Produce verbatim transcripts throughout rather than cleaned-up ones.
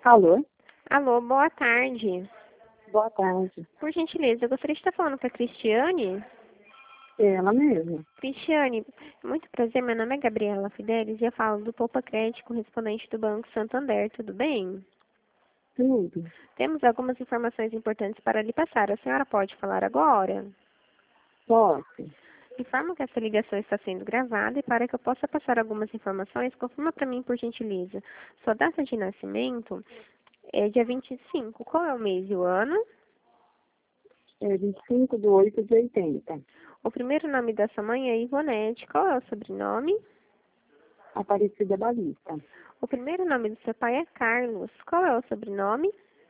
Alô? Alô, boa tarde. Boa tarde. Por gentileza, eu gostaria de estar falando com a Cristiane. Ela mesma. Cristiane, muito prazer, meu nome é Gabriela Fidelis e eu falo do Poupa Crédito correspondente do Banco Santander, tudo bem? Tudo. Temos algumas informações importantes para lhe passar. A senhora pode falar agora? Posso? Informo que essa ligação está sendo gravada e para que eu possa passar algumas informações, confirma para mim, por gentileza. Sua data de nascimento é dia vinte e cinco. Qual é o mês e o ano? É vinte e cinco de oito de oitenta. O primeiro nome da sua mãe é Ivonete. Qual é o sobrenome? Aparecida Balista. O primeiro nome do seu pai é Carlos. Qual é o sobrenome?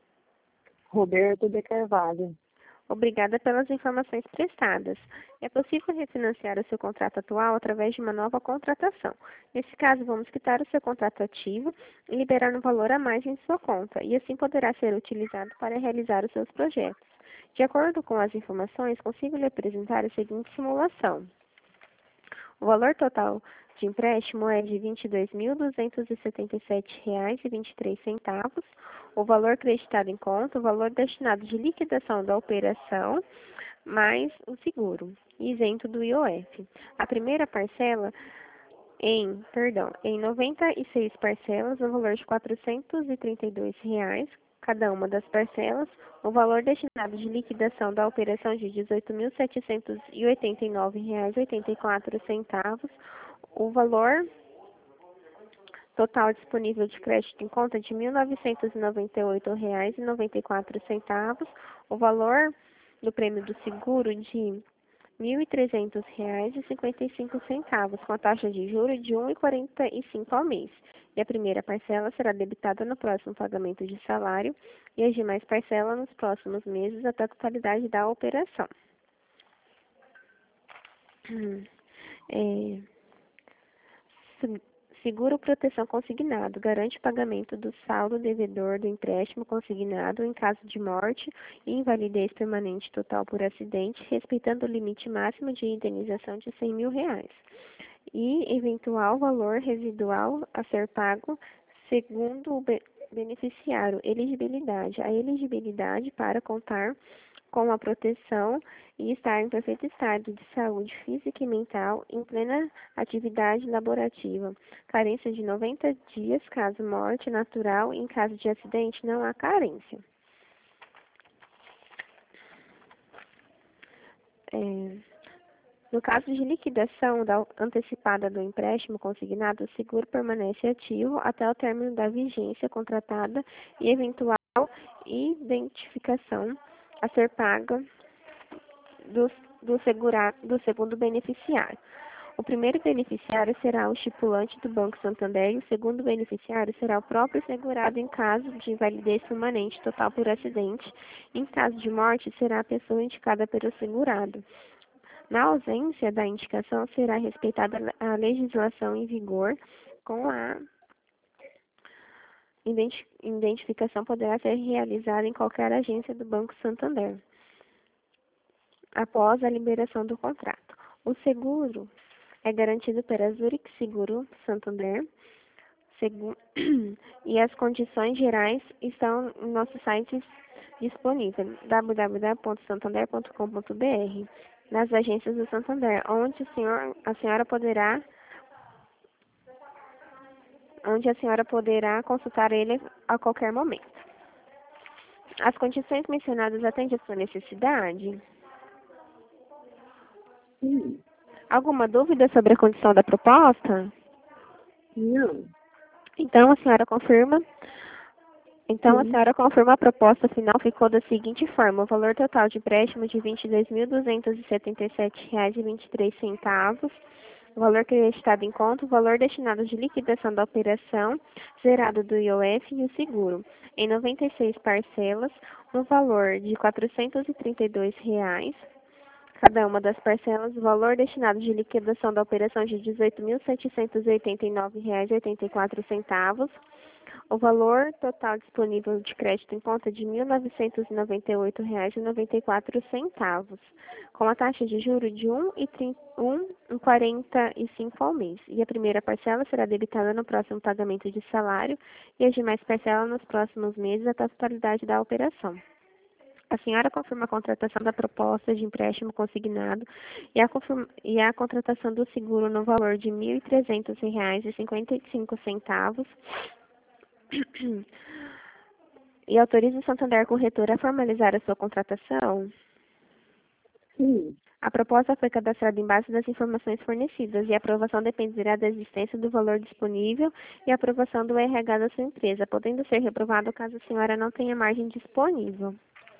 Roberto de Carvalho. Obrigada pelas informações prestadas. É possível refinanciar o seu contrato atual através de uma nova contratação. Nesse caso, vamos quitar o seu contrato ativo e liberar um valor a mais em sua conta, e assim poderá ser utilizado para realizar os seus projetos. De acordo com as informações, consigo lhe apresentar a seguinte simulação. O valor total de empréstimo é de vinte e dois mil duzentos e setenta e sete reais e vinte e três centavos. O valor acreditado em conta, o valor destinado de liquidação da operação, mais o seguro, isento do I O F. A primeira parcela em, perdão, em noventa e seis parcelas, no valor de quatrocentos e trinta e dois reais, cada uma das parcelas, o valor destinado de liquidação da operação de dezoito mil setecentos e oitenta e nove reais e oitenta e quatro centavos, o valor total disponível de crédito em conta de mil novecentos e noventa e oito reais e noventa e quatro centavos, o valor do prêmio do seguro de mil e trezentos reais e cinquenta e cinco centavos, com a taxa de juros de um vírgula quarenta e cinco ao mês. E a primeira parcela será debitada no próximo pagamento de salário e as demais parcelas nos próximos meses até a totalidade da operação. É, seguro proteção consignado garante o pagamento do saldo devedor do empréstimo consignado em caso de morte e invalidez permanente total por acidente, respeitando o limite máximo de indenização de cem mil reais e eventual valor residual a ser pago segundo o beneficiário. Elegibilidade. A elegibilidade para contar com a proteção e estar em perfeito estado de saúde física e mental em plena atividade laborativa. Carência de noventa dias, caso morte natural, em caso de acidente não há carência. É, no caso de liquidação da antecipada do empréstimo consignado, o seguro permanece ativo até o término da vigência contratada e eventual identificação a ser paga do, do, segura, do segundo beneficiário. O primeiro beneficiário será o estipulante do Banco Santander e o segundo beneficiário será o próprio segurado em caso de invalidez permanente total por acidente. Em caso de morte, será a pessoa indicada pelo segurado. Na ausência da indicação, será respeitada a legislação em vigor, com a identificação poderá ser realizada em qualquer agência do Banco Santander, após a liberação do contrato. O seguro é garantido pela Zurich Seguro Santander, e as condições gerais estão no nosso site disponível, w w w ponto santander ponto com ponto b r, nas agências do Santander, onde o senhor, a senhora poderá onde a senhora poderá consultar ele a qualquer momento. As condições mencionadas atendem a sua necessidade? Sim. Alguma dúvida sobre a condição da proposta? Não. Então, a senhora confirma? Então, a Sim. senhora confirma a proposta final ficou da seguinte forma: o valor total de empréstimo de vinte e dois mil duzentos e setenta e sete reais e vinte e três centavos, o valor acreditado em conta, o valor destinado de liquidação da operação, zerado do I O F e o seguro, em noventa e seis parcelas, no valor de quatrocentos e trinta e dois reais. Cada uma das parcelas, o valor destinado de liquidação da operação de dezoito mil setecentos e oitenta e nove reais e oitenta e quatro centavos, O valor total disponível de crédito em conta é de mil novecentos e noventa e oito reais e noventa e quatro centavos, com a taxa de juros de um vírgula quarenta e cinco ao mês. E a primeira parcela será debitada no próximo pagamento de salário e as demais parcelas nos próximos meses até a totalidade da operação. A senhora confirma a contratação da proposta de empréstimo consignado e a, confirma, e a contratação do seguro no valor de mil e trezentos reais e cinquenta e cinco centavos e autoriza o Santander Corretora a formalizar a sua contratação? Sim. A proposta foi cadastrada em base das informações fornecidas e a aprovação dependerá da existência do valor disponível e a aprovação do R H da sua empresa, podendo ser reprovado caso a senhora não tenha margem disponível.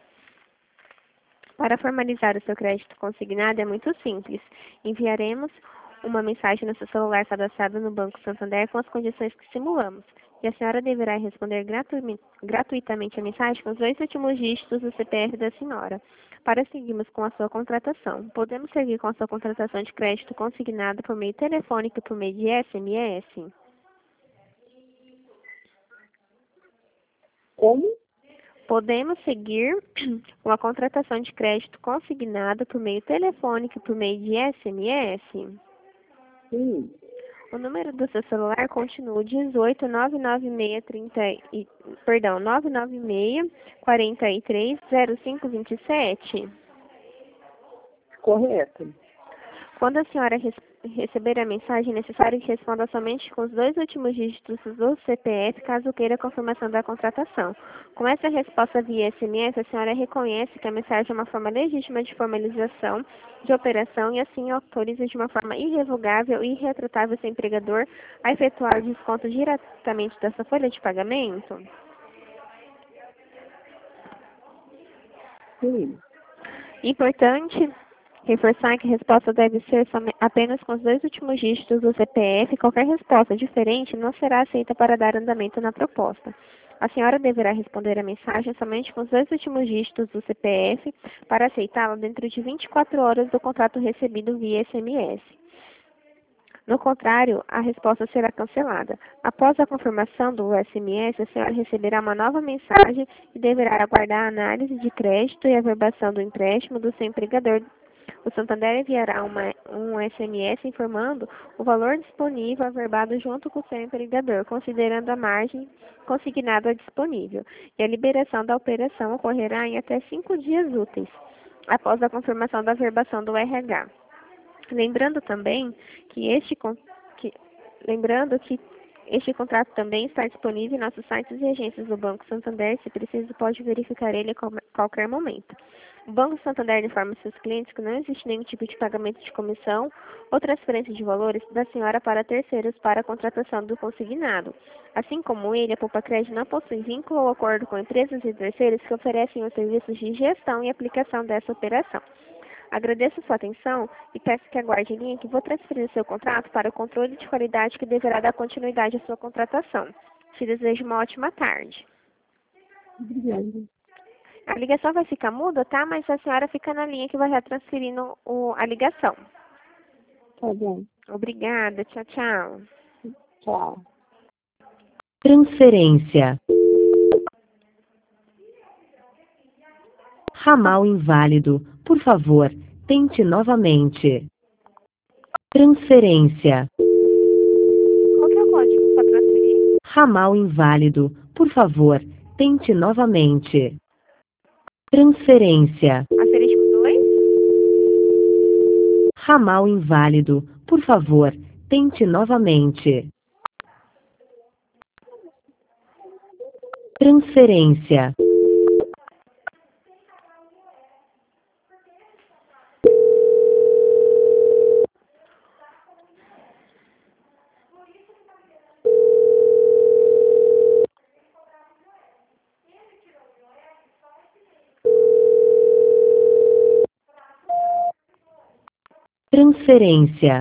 Para formalizar o seu crédito consignado é muito simples. Enviaremos uma mensagem no seu celular cadastrado no Banco Santander com as condições que simulamos. E a senhora deverá responder gratu- gratuitamente a mensagem com os dois últimos dígitos do C P F da senhora. Para seguirmos com a sua contratação, podemos seguir com a sua contratação de crédito consignado por meio telefônico e por meio de S M S? Como? Podemos seguir com a contratação de crédito consignado por meio telefônico e por meio de S M S? Sim. O número do seu celular continua dezoito, nove nove seis, trinta e, perdão, nove nove seis, quarenta e três, zero cinco vinte e sete? Correto. Quando a senhora res- receber a mensagem, é necessário que responda somente com os dois últimos dígitos do C P F, caso queira a confirmação da contratação. Com essa resposta via S M S, a senhora reconhece que a mensagem é uma forma legítima de formalização de operação e assim autoriza de uma forma irrevogável e irretratável seu empregador a efetuar o desconto diretamente da sua folha de pagamento? Sim. Importante reforçar que a resposta deve ser some- apenas com os dois últimos dígitos do C P F. Qualquer resposta diferente não será aceita para dar andamento na proposta. A senhora deverá responder a mensagem somente com os dois últimos dígitos do C P F para aceitá-la dentro de vinte e quatro horas do contrato recebido via S M S. No contrário, a resposta será cancelada. Após a confirmação do S M S, a senhora receberá uma nova mensagem e deverá aguardar a análise de crédito e a averbação do empréstimo do seu empregador. O Santander enviará uma, um S M S informando o valor disponível averbado junto com o seu empregador, considerando a margem consignada disponível. E a liberação da operação ocorrerá em até cinco dias úteis, após a confirmação da averbação do R H. Lembrando também que este, con- que, lembrando que este contrato também está disponível em nossos sites e agências do Banco Santander. Se preciso, pode verificar ele a qual- qualquer momento. O Banco Santander informa seus clientes que não existe nenhum tipo de pagamento de comissão ou transferência de valores da senhora para terceiros para a contratação do consignado. Assim como ele, a Poupa Crédito não possui vínculo ou acordo com empresas e terceiros que oferecem os serviços de gestão e aplicação dessa operação. Agradeço sua atenção e peço que aguarde em linha que vou transferir o seu contrato para o controle de qualidade que deverá dar continuidade à sua contratação. Te desejo uma ótima tarde. Obrigada. A ligação vai ficar muda, tá? Mas a senhora fica na linha que vai retransferindo o, a ligação. Tá bom. Obrigada. Tchau, tchau. Tchau. Transferência. Ramal inválido. Por favor, tente novamente. Transferência. Qual que é o código para transferir? Ramal inválido. Por favor, tente novamente. Transferência. Asterisco dois? Ramal inválido. Por favor, tente novamente. Transferência. Transferência.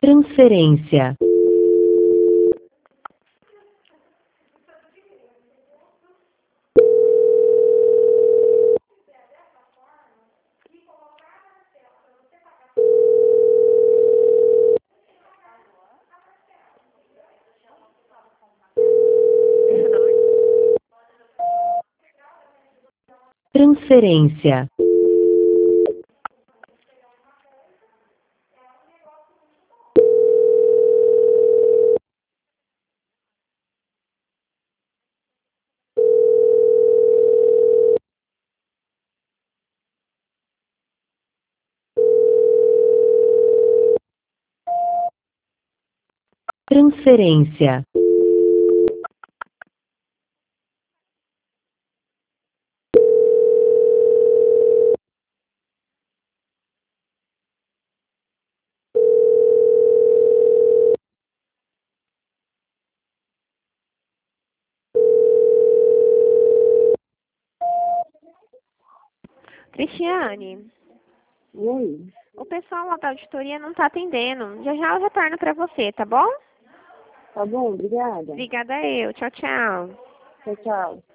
Transferência. Transferência. Transferência. Cristiane, Oi. o pessoal lá da auditoria não está atendendo. Já já eu retorno para você, tá bom? Tá bom, obrigada. Obrigada eu. Tchau, tchau. Tchau, tchau.